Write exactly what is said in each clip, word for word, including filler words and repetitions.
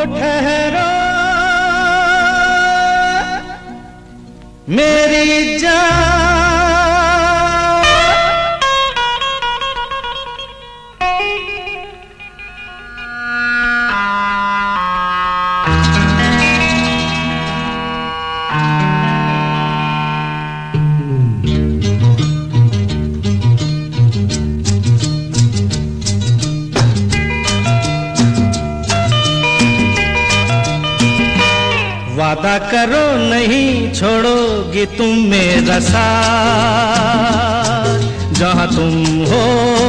ठहरो मेरी जान, वादा करो नहीं छोड़ोगी तुम मेरा साथ, जहाँ तुम हो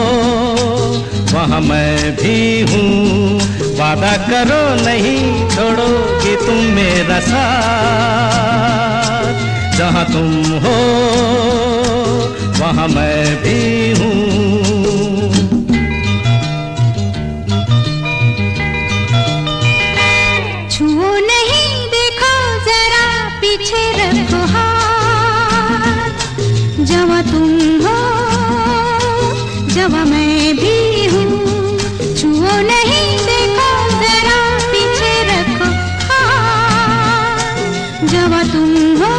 वहाँ मैं भी हूँ। वादा करो नहीं छोड़ोगी तुम मेरा साथ, जहाँ तुम हो वहाँ मैं भी हूँ। पीछे रखो हाथ, जहाँ तुम हो जहाँ मैं भी हूँ। छुओ नहीं देखो जरा पीछे रखो हाथ, जहाँ तुम हो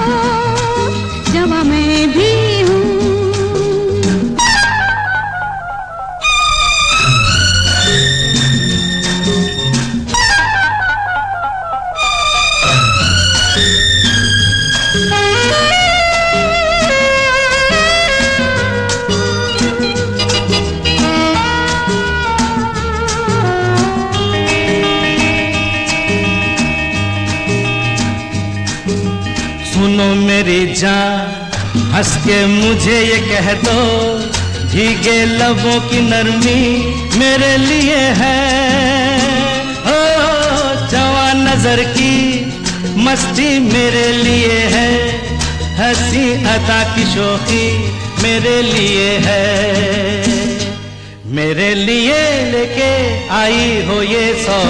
जहाँ मैं भी हूँ। सुनो मेरी जान, हंस के मुझे ये कह दो, भीगे लबों की नरमी मेरे लिए है। ओ जवान नजर की मस्ती मेरे लिए है, हंसी अदा की शोखी मेरे लिए है। मेरे लिए लेके आई हो ये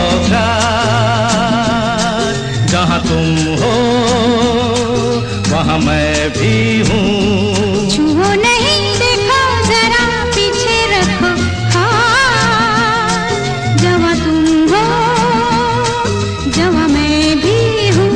सौगात, जहाँ तुम हो वहाँ मैं भी हूँ। छुओ नहीं देखो जरा पीछे रखो हाथ, जहाँ तुम हो जहाँ मैं भी हूँ।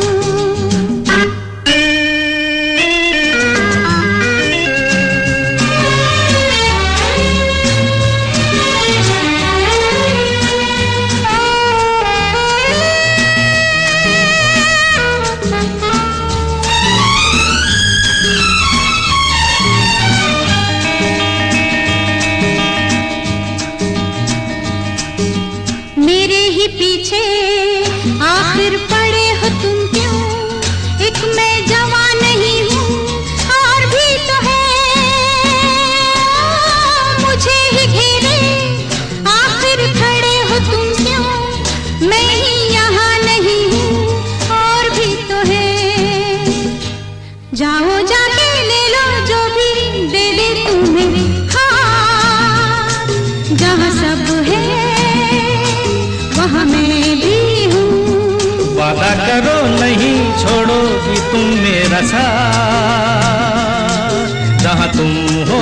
पीछे आखिर पड़े हो तुम क्यों, एक मैं जवान नहीं हूँ और भी तो है मुझे ही घेरे। आखिर खड़े हो तुम क्यों, मैं ही यहाँ नहीं हूँ और भी तो है। जाओ जाके ले लो जो भी दे दे तुम्हें हाथ, जहाँ सब है वहाँ मैं भी हूँ। वादा करो नहीं छोड़ोगी तुम मेरा साथ, जहाँ तुम हो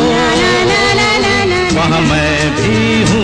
वहाँ मैं भी हूँ।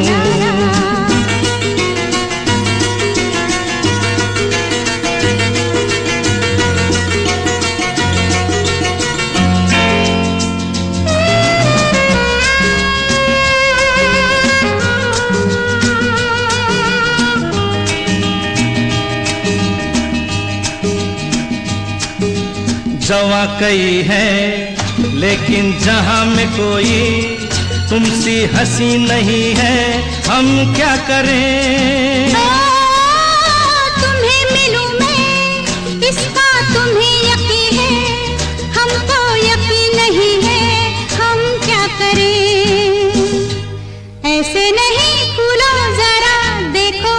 जवा कई है लेकिन जहाँ में कोई तुमसी हंसी नहीं है, हम क्या करें। ओ, तुम्हें मिलूं मैं इसका तुम्हें यकीन है, हमको यकीन नहीं है, हम क्या करें। ऐसे नहीं खुलो जरा देखो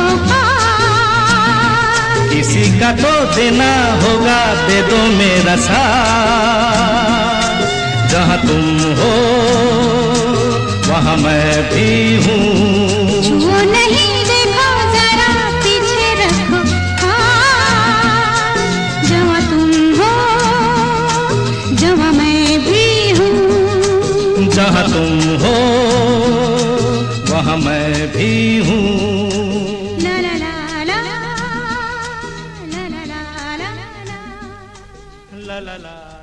औकात, किसी का तो देना होगा, दे दो मेरा साथ, जहाँ तुम हो वहाँ मैं भी हूँ। छुओ नहीं देखो जरा पीछे रखो हाथ, जहाँ तुम हो जहाँ मैं भी हूँ। जहाँ तुम हो वहाँ मैं भी हूँ। ला ला ला ला ला